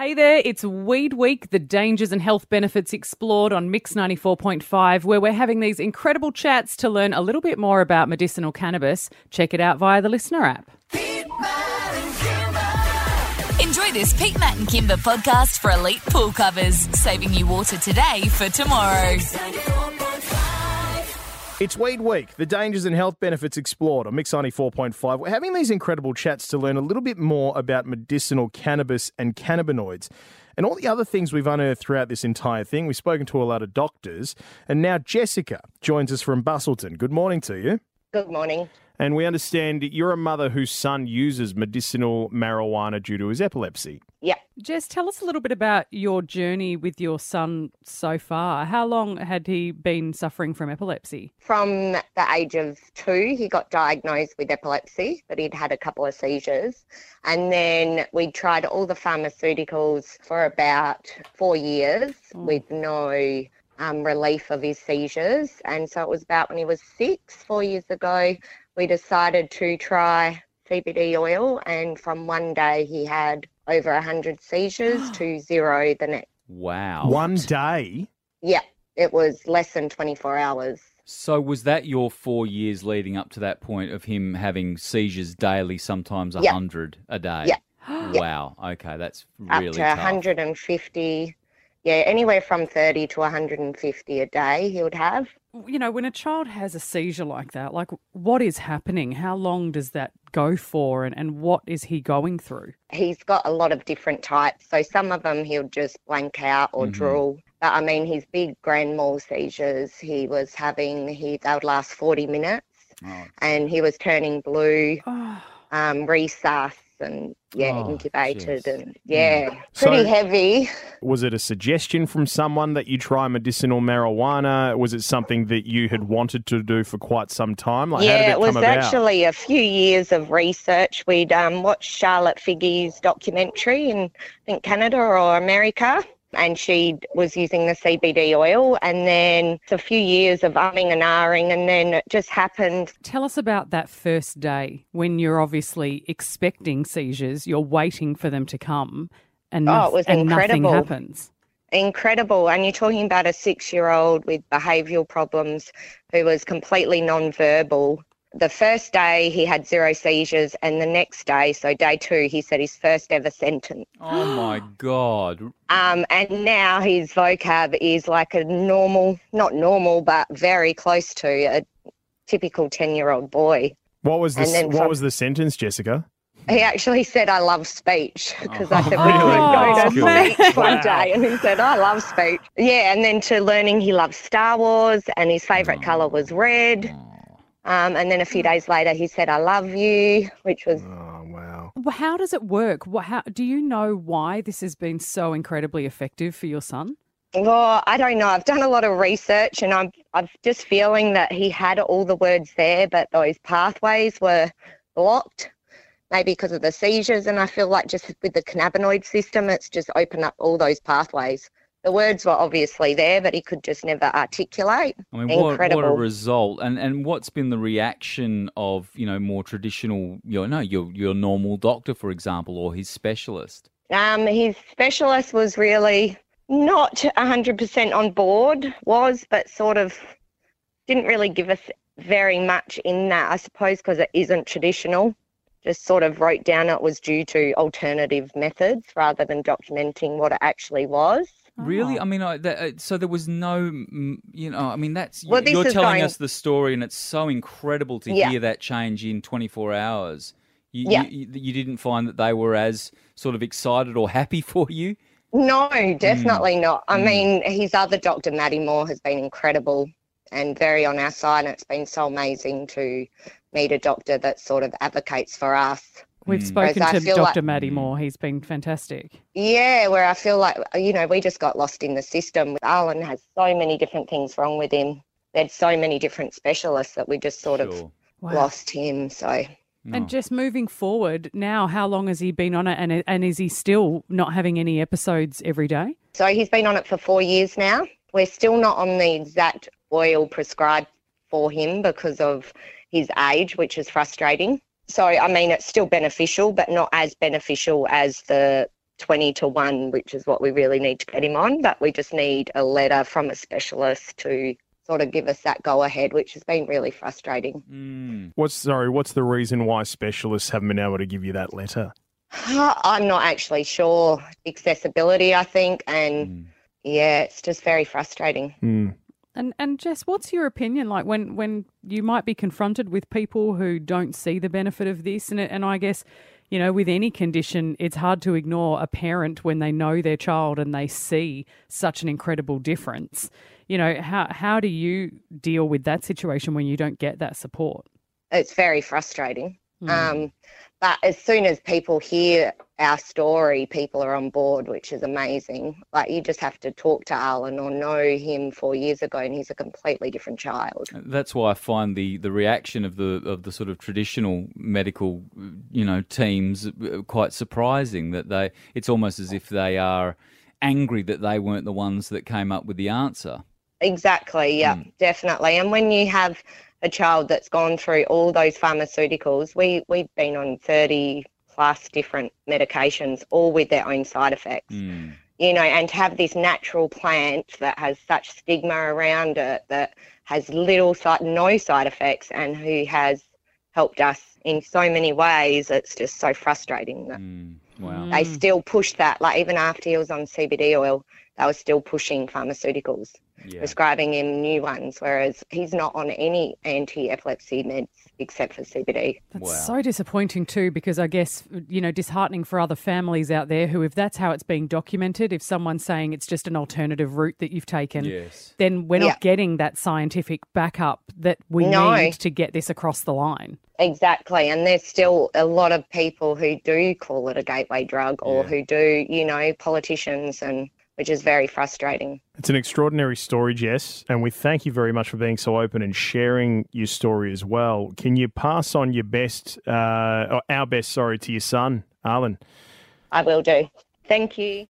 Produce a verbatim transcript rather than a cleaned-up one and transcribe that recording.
Hey there, it's Weed Week, the dangers and health benefits explored on Mix ninety-four point five, where we're having these incredible chats to learn a little bit more about medicinal cannabis. Check it out via the Listener app. Pete, Matt and Kimber. Enjoy this Pete, Matt and Kimber podcast for elite pool covers, saving you water today for tomorrow. It's Weed Week, the dangers and health benefits explored on Mix ninety-four point five. We're having these incredible chats to learn a little bit more about medicinal cannabis and cannabinoids and all the other things we've unearthed throughout this entire thing. We've spoken to a lot of doctors, and now Jessica joins us from Busselton. Good morning to you. Good morning. And we understand you're a mother whose son uses medicinal marijuana due to his epilepsy. Yeah. Jess, tell us a little bit about your journey with your son so far. How long had he been suffering from epilepsy? From the age of two, he got diagnosed with epilepsy, but he'd had a couple of seizures. And then we tried all the pharmaceuticals for about four years oh. with no um, relief of his seizures. And so it was about when he was six, four years ago, we decided to try C B D oil, and from one day he had over one hundred seizures to zero the next. Wow. One day? Yeah, it was less than twenty-four hours. So was that your four years leading up to that point of him having seizures daily, sometimes one hundred yeah. a day? Yeah. Wow. Okay, that's really Up to tough. one hundred fifty, yeah, anywhere from thirty to one hundred fifty a day he would have. You know, when a child has a seizure like that, like what is happening? How long does that go for, and, and what is he going through? He's got a lot of different types. So some of them he'll just blank out or mm-hmm. drool. But I mean, his big grand mal seizures, he was having, he they would last forty minutes oh. and he was turning blue, oh. um, resus and yeah, oh, incubated geez. and yeah, mm. pretty so, heavy. Was it a suggestion from someone that you try medicinal marijuana? Was it something that you had wanted to do for quite some time? Like, yeah, how did it, it was come about? actually a few years of research. We'd um, watched Charlotte Figge's documentary in, I think, Canada or America. And she was using the C B D oil, and then it's a few years of umming and ahhing, and then it just happened. Tell us about that first day when you're obviously expecting seizures, you're waiting for them to come, and, no- oh, it was and incredible. nothing happens. Incredible. And you're talking about a six-year-old with behavioural problems who was completely non-verbal. The first day he had zero seizures, and the next day, so day two, he said his first ever sentence. Oh, my God. Um, and now his vocab is like a normal, not normal, but very close to a typical ten-year-old boy. What was the, And what from- was the sentence, Jessica? He actually said, I love speech, because Oh, I said, we really? could go Oh, to speech one Wow. day. And he said, I love speech. Yeah, and then to learning he loves Star Wars, and his favourite colour was red. Um, and then a few days later, he said, I love you, which was... Oh, wow. Well, how does it work? What, how, do you know why this has been so incredibly effective for your son? Well, I don't know. I've done a lot of research, and I'm, I'm just feeling that he had all the words there, but those pathways were blocked, maybe because of the seizures. And I feel like just with the cannabinoid system, it's just opened up all those pathways. The words were obviously there, but he could just never articulate. I mean, what, Incredible. what a result. And and what's been the reaction of, you know, more traditional, you know, no, your, your normal doctor, for example, or his specialist? Um, his specialist was really not one hundred percent on board, was, but sort of didn't really give us very much in that, I suppose, because it isn't traditional. Just sort of wrote down it was due to alternative methods rather than documenting what it actually was. Really? Oh. I mean, I, that, uh, so there was no, mm, you know, I mean, that's, Well, this you're is telling going- us the story, and it's so incredible to Yeah. hear that change in twenty-four hours. You, Yeah. you, you didn't find that they were as sort of excited or happy for you? No, definitely Mm. not. I Mm. mean, his other doctor, Maddie Moore, has been incredible and very on our side. And it's been so amazing to meet a doctor that sort of advocates for us. We've Mm. spoken Whereas I to feel Doctor like- Maddie Moore. He's been fantastic. Yeah, where I feel like, you know, we just got lost in the system. Alan has so many different things wrong with him. There's so many different specialists that we just sort of Sure. Wow. lost him. So No. And just moving forward, now how long has he been on it, and and is he still not having any episodes every day? So he's been on it for four years now. We're still not on the exact oil prescribed for him because of his age, which is frustrating. So, I mean, it's still beneficial, but not as beneficial as the twenty to one, which is what we really need to get him on. But we just need a letter from a specialist to sort of give us that go-ahead, which has been really frustrating. Mm. What's sorry? What's the reason why specialists haven't been able to give you that letter? I'm not actually sure. Accessibility, I think, and Mm. yeah, it's just very frustrating. Mm. And and Jess, what's your opinion like when, when you might be confronted with people who don't see the benefit of this? And and I guess, you know, with any condition, it's hard to ignore a parent when they know their child and they see such an incredible difference. You know, how how do you deal with that situation when you don't get that support? It's very frustrating. Mm. Um, but as soon as people hear our story, people are on board, which is amazing. Like, you just have to talk to Alan or know him four years ago, and he's a completely different child. That's why I find the, the reaction of the of the sort of traditional medical, you know, teams quite surprising. That they, it's almost as if they are angry that they weren't the ones that came up with the answer. Exactly, yeah, Mm. definitely. And when you have a child that's gone through all those pharmaceuticals, we, we've been on thirty plus different medications, all with their own side effects. Mm. You know, and to have this natural plant that has such stigma around it, that has little, si- no side effects, and who has helped us in so many ways, it's just so frustrating that Mm. Wow. they still push that. Like, even after he was on C B D oil, they were still pushing pharmaceuticals, Yeah. prescribing him new ones, whereas he's not on any anti-epilepsy meds except for C B D. That's Wow. so disappointing too, because I guess, you know, disheartening for other families out there who, if that's how it's being documented, if someone's saying it's just an alternative route that you've taken, Yes. then we're not Yeah. getting that scientific backup that we No. need to get this across the line. Exactly, and there's still a lot of people who do call it a gateway drug, or Yeah. who do, you know, politicians, and which is very frustrating. It's an extraordinary story, Jess, and we thank you very much for being so open and sharing your story as well. Can you pass on your best, uh, or our best, sorry, to your son, Arlen? I will do. Thank you.